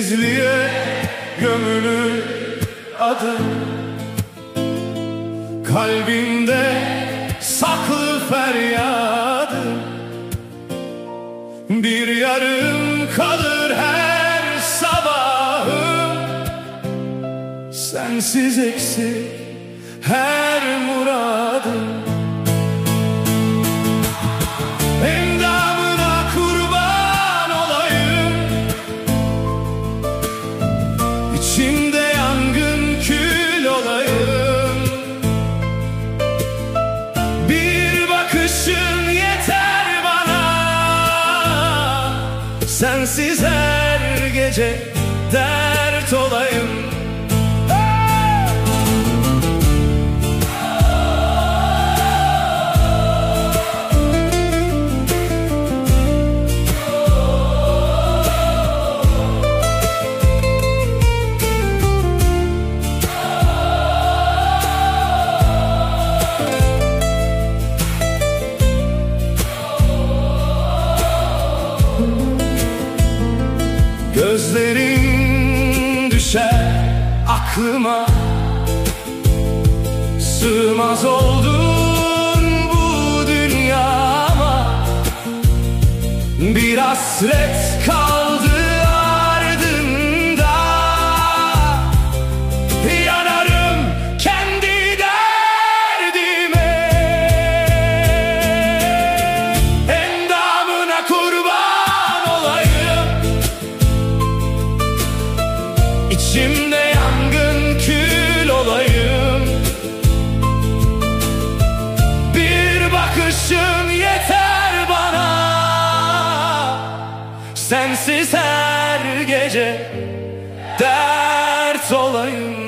sessizliğe gömülü adım. Kalbimde saklı feryadım, bir yarım kalır her sabahım. Sensiz eksik her muradım. Endamına kurban olayım, İçimde yangın kül olayım. Bir bakışın yeter bana, sensiz her gece dert olayım. Gözlerin düşer aklıma, sığmaz oldun bu dünyama. Bir hasret kaldı ardında, yanarım kendi derdime. Endamına kurban olayım, İçimde yangın kül olayım. Bir bakışın yeter bana, sensiz her gece dert olayım.